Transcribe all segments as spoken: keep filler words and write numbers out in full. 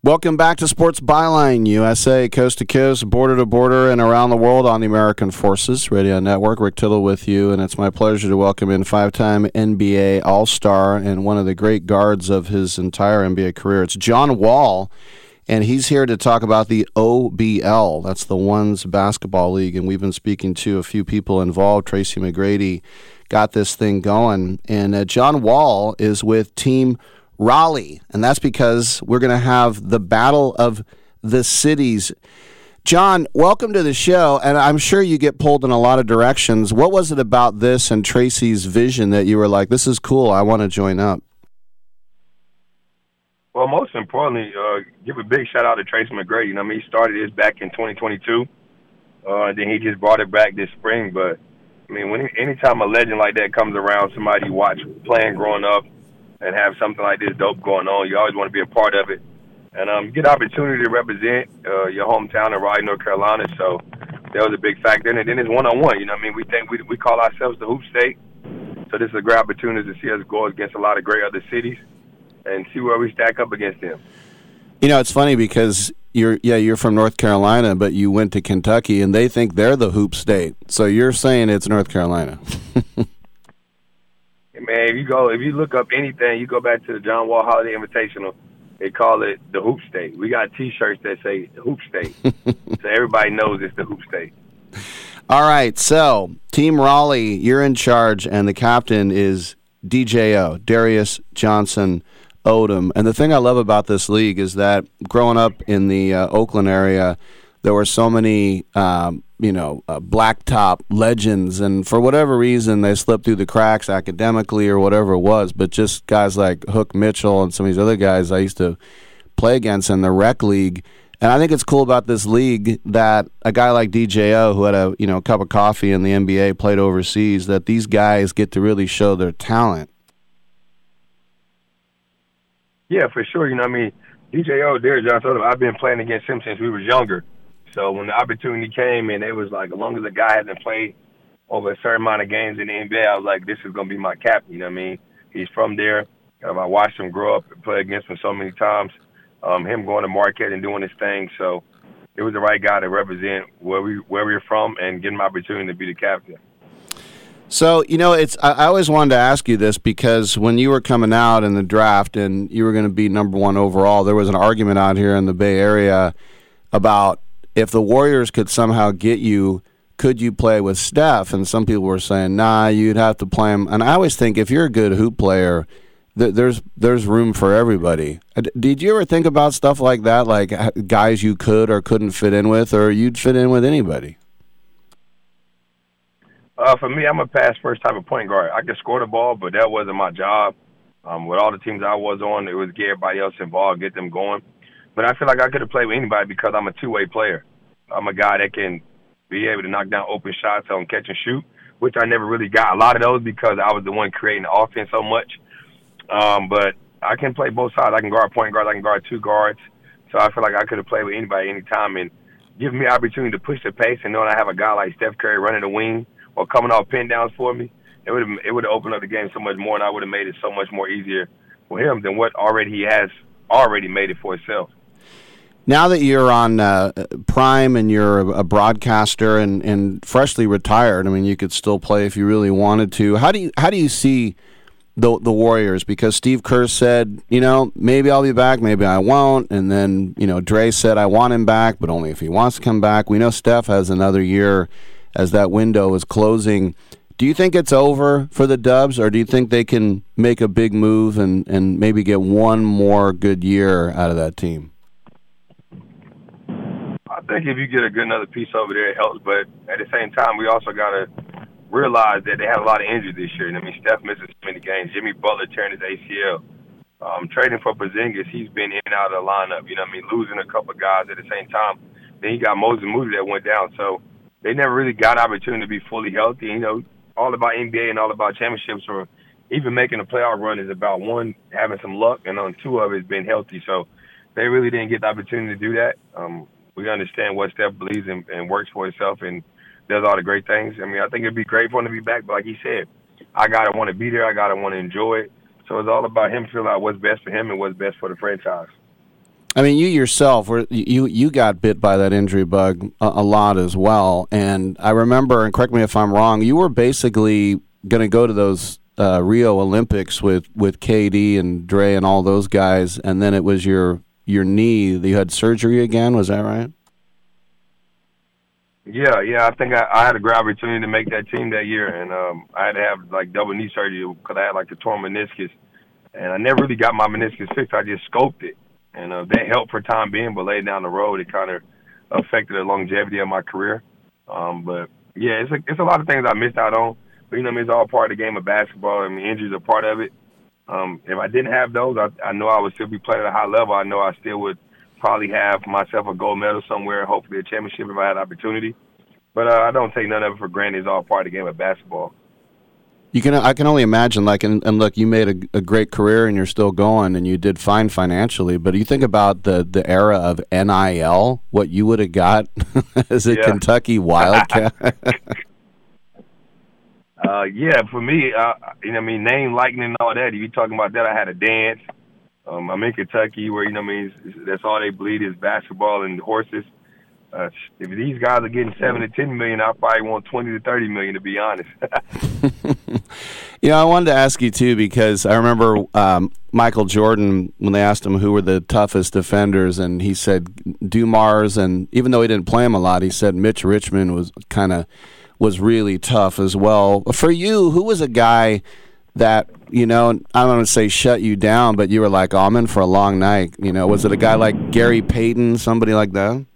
Welcome back to Sports Byline U S A, coast to coast, border to border, and around the world on the American Forces Radio Network. Rick Tittle with you, and it's my pleasure to welcome in five-time N B A All-Star and one of the great guards of his entire N B A career. It's John Wall, and he's here to talk about the O B L. That's the Ones Basketball League, and we've been speaking to a few people involved. Tracy McGrady got this thing going, and uh, John Wall is with Team Raleigh, and that's because we're going to have the Battle of the Cities. John, welcome to the show, and I'm sure you get pulled in a lot of directions. What was it about this and Tracy's vision that you were like, this is cool, I want to join up? Well, most importantly, uh, give a big shout out to Tracy McGrady. You know, I mean, he started this back in twenty twenty-two, uh, and then he just brought it back this spring. But, I mean, when anytime a legend like that comes around, somebody you watch playing growing up, and have something like this dope going on, you always want to be a part of it. And um, get the opportunity to represent uh, your hometown in Raleigh, North Carolina. So that was a big factor. And then it's one-on-one. You know what I mean? We think we we call ourselves the Hoop State. So this is a great opportunity to see us go against a lot of great other cities and see where we stack up against them. You know, it's funny because you're yeah, you're from North Carolina, but you went to Kentucky, and they think they're the Hoop State. So you're saying it's North Carolina. Man, if you go, if you look up anything, you go back to the John Wall Holiday Invitational, they call it the Hoop State. We got T-shirts that say the Hoop State, so everybody knows it's the Hoop State. All right, so Team Raleigh, you're in charge, and the captain is D J O, Darius Johnson Odom. And the thing I love about this league is that growing up in the uh, Oakland area, there were so many, um, you know, uh, blacktop legends, and for whatever reason, they slipped through the cracks academically or whatever it was. But just guys like Hook Mitchell and some of these other guys I used to play against in the rec league. And I think it's cool about this league that a guy like D J O, who had a you know cup of coffee in the N B A, played overseas, that these guys get to really show their talent. Yeah, for sure. You know, what I mean, D J O, Darius Johnson, I've been playing against him since we were younger. So when the opportunity came, and it was like, as long as a guy hasn't played over a certain amount of games in the N B A, I was like, this is going to be my captain. You know what I mean? He's from there. Um, I watched him grow up and play against him so many times. Um, him going to Marquette and doing his thing. So it was the right guy to represent where we where we're from and get him an opportunity to be the captain. So, you know, it's I, I always wanted to ask you this because when you were coming out in the draft and you were going to be number one overall, there was an argument out here in the Bay Area about if the Warriors could somehow get you, could you play with Steph? And some people were saying, nah, you'd have to play him. And I always think if you're a good hoop player, th- there's there's room for everybody. Did you ever think about stuff like that, like guys you could or couldn't fit in with, or you'd fit in with anybody? Uh, for me, I'm a pass-first type of point guard. I could score the ball, but that wasn't my job. Um, with all the teams I was on, it was get everybody else involved, get them going. But I feel like I could have played with anybody because I'm a two-way player. I'm a guy that can be able to knock down open shots on catch and shoot, which I never really got a lot of those because I was the one creating the offense so much. Um, but I can play both sides. I can guard point guards. I can guard two guards. So I feel like I could have played with anybody anytime and given me the opportunity to push the pace and knowing I have a guy like Steph Curry running the wing or coming off pin downs for me, it would have it would have opened up the game so much more, and I would have made it so much more easier for him than what already he has already made it for himself. Now that you're on uh, Prime and you're a broadcaster and, and freshly retired, I mean, you could still play if you really wanted to. How do you how do you see the the Warriors? Because Steve Kerr said, you know, maybe I'll be back, maybe I won't, and then you know, Dre said I want him back, but only if he wants to come back. We know Steph has another year as that window is closing. Do you think it's over for the Dubs, or do you think they can make a big move and, and maybe get one more good year out of that team? I think if you get a good another piece over there, it helps. But at the same time, we also got to realize that they had a lot of injuries this year. I mean, Steph misses so many games. Jimmy Butler tearing his A C L. Um, trading for Porzingis, he's been in and out of the lineup. You know what I mean? Losing a couple of guys at the same time. Then you got Moses Moody that went down. So they never really got an opportunity to be fully healthy. You know, all about N B A and all about championships or even making a playoff run is about, one, having some luck, and on two of it, being healthy. So they really didn't get the opportunity to do that. Um, we understand what Steph believes in and works for himself and does all the great things. I mean, I think it'd be great for him to be back, but like he said, I got to want to be there. I got to want to enjoy it. So it's all about him feeling out what's best for him and what's best for the franchise. I mean, you yourself, were you you got bit by that injury bug a, a lot as well. And I remember, and correct me if I'm wrong, you were basically going to go to those uh, Rio Olympics with, with K D and Dre and all those guys, and then it was your your knee that you had surgery again. Was that right? Yeah, yeah. I think I, I had a great opportunity to make that team that year, and um, I had to have like double knee surgery because I had like a torn meniscus, and I never really got my meniscus fixed. I just scoped it, and uh, that helped for time being. But later down the road, it kind of affected the longevity of my career. Um, but yeah, it's a, it's a lot of things I missed out on. But you know, I mean, it's all part of the game of basketball. I mean, injuries are part of it. Um, if I didn't have those, I, I know I would still be playing at a high level. I know I still would probably have myself a gold medal somewhere, hopefully a championship if I had opportunity. But uh, I don't take none of it for granted. It's all part of the game of basketball. You can, I can only imagine, like, and, and look, you made a, a great career and you're still going and you did fine financially, but you think about the, the era of N I L, what you would have got as a yeah. Kentucky Wildcat. uh, yeah, for me, uh, you know what I mean, name, likeness, and all that. If you're talking about that, I had a dance. Um, I'm in Kentucky where, you know what I mean, that's all they bleed is basketball and horses. Uh, if these guys are getting seven to ten million, I probably want twenty to thirty million. To be honest. You know, I wanted to ask you too because I remember um, Michael Jordan when they asked him who were the toughest defenders, and he said Dumars, and even though he didn't play him a lot, he said Mitch Richmond was kind of was really tough as well. For you, who was a guy that, you know, I don't want to say shut you down, but you were like, oh, I'm in for a long night. You know, was it a guy like Gary Payton, somebody like that?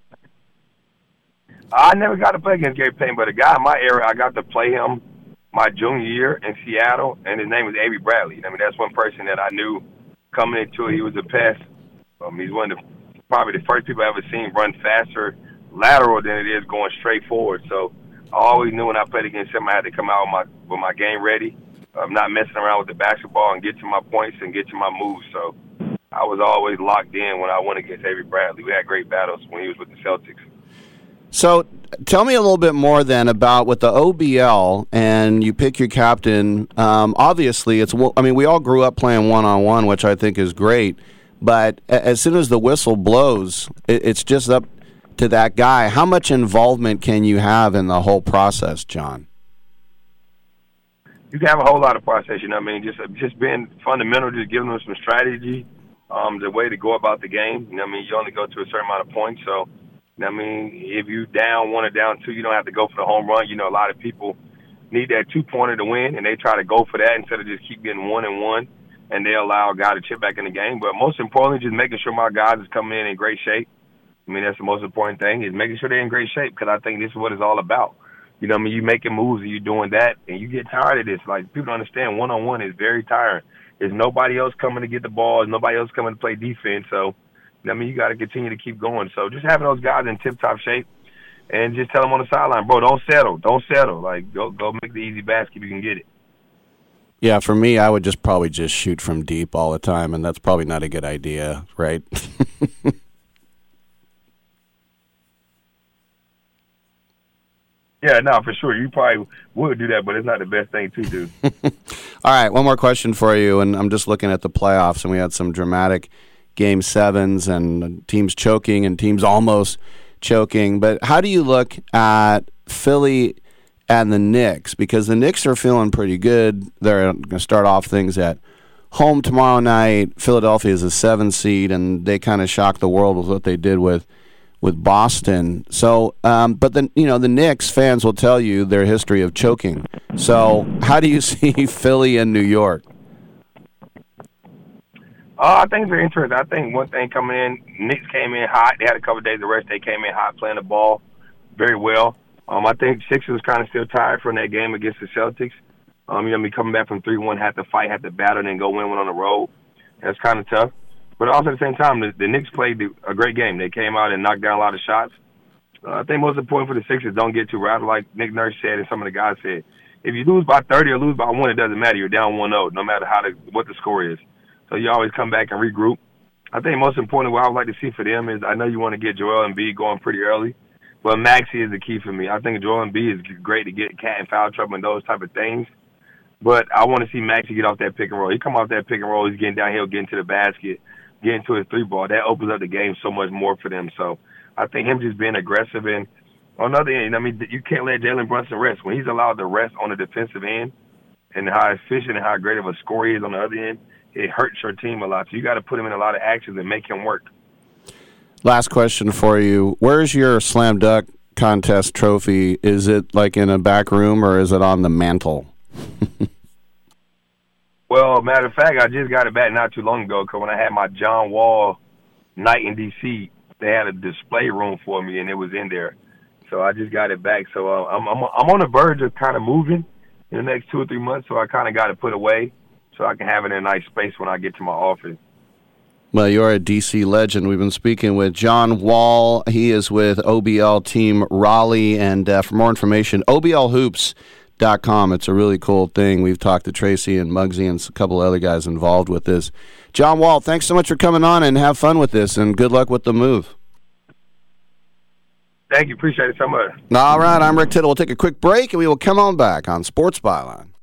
I never got to play against Gary Payton, but a guy in my era, I got to play him my junior year in Seattle, and his name was Avery Bradley. I mean, that's one person that I knew coming into it. He was a pest. Um, he's one of the, probably the first people I ever seen run faster lateral than it is going straight forward. So I always knew when I played against him, I had to come out with my with my game ready. I'm not messing around with the basketball and get to my points and get to my moves. So I was always locked in when I went against Avery Bradley. We had great battles when he was with the Celtics. So tell me a little bit more then about with the O B L and you pick your captain. Um, obviously, it's I mean, we all grew up playing one-on-one, which I think is great. But as soon as the whistle blows, it's just up to that guy. How much involvement can you have in the whole process, John? You can have a whole lot of process, you know what I mean? Just just being fundamental, just giving them some strategy, um, the way to go about the game. You know what I mean? You only go to a certain amount of points, so I mean, if you down one or down two, you don't have to go for the home run. You know, a lot of people need that two-pointer to win, and they try to go for that instead of just keep getting one and one, and they allow a guy to chip back in the game. But most importantly, just making sure my guys is coming in in great shape. I mean, that's the most important thing, is making sure they're in great shape, because I think this is what it's all about. You know what I mean? You making moves and you doing that, and you get tired of this. Like, people don't understand one-on-one is very tiring. There's nobody else coming to get the ball. There's nobody else coming to play defense, so I mean, you got to continue to keep going. So just having those guys in tip-top shape and just tell them on the sideline, bro, don't settle. Don't settle. Like, go go make the easy basket if you can get it. Yeah, for me, I would just probably just shoot from deep all the time, and that's probably not a good idea, right? Yeah, no, for sure. You probably would do that, but it's not the best thing to do. All right, one more question for you, and I'm just looking at the playoffs, and we had some dramatic game sevens and teams choking and teams almost choking. But how do you look at Philly and the Knicks? Because the Knicks are feeling pretty good. They're going to start off things at home tomorrow night. Philadelphia is a seven seed, and they kind of shocked the world with what they did with with Boston. So, um, but then, you know, the Knicks fans will tell you their history of choking. So how do you see Philly and New York? Uh, I think it's very interesting. I think one thing coming in, Knicks came in hot. They had a couple of days of rest. They came in hot, playing the ball very well. Um, I think Sixers was kind of still tired from that game against the Celtics. Um, you know, me coming back from three one, had to fight, had to battle, and then go win one on the road. That's kind of tough. But also at the same time, the, the Knicks played a great game. They came out and knocked down a lot of shots. Uh, I think most important for the Sixers, don't get too rattled, like Nick Nurse said and some of the guys said. If you lose by thirty or lose by one, it doesn't matter. You're down one oh, no matter how the, what the score is. So you always come back and regroup. I think most important, what I would like to see for them is, I know you want to get Joel Embiid going pretty early, but Maxey is the key for me. I think Joel Embiid is great to get cat and foul trouble and those type of things, but I want to see Maxey get off that pick and roll. He come off that pick and roll, he's getting downhill, getting to the basket. get into his three ball. That opens up the game so much more for them. So I think him just being aggressive. And on the other end, I mean, you can't let Jalen Brunson rest. When he's allowed to rest on the defensive end and how efficient and how great of a scorer he is on the other end, it hurts your team a lot. So you got to put him in a lot of actions and make him work. Last question for you. Where's your slam dunk contest trophy? Is it like in a back room or is it on the mantle? Well, matter of fact, I just got it back not too long ago because when I had my John Wall night in D C, they had a display room for me, and it was in there. So I just got it back. So uh, I'm, I'm I'm on the verge of kind of moving in the next two or three months, so I kind of got it put away so I can have it in a nice space when I get to my office. Well, you're a D C legend. We've been speaking with John Wall. He is with O B L Team Raleigh, and uh, for more information, O B L hoops dot com. It's a really cool thing. We've talked to Tracy and Muggsy and a couple of other guys involved with this. John Wall, thanks so much for coming on, and have fun with this, and good luck with the move. Thank you. Appreciate it so much. All right, I'm Rick Tittle. We'll take a quick break, and we will come on back on Sports Byline.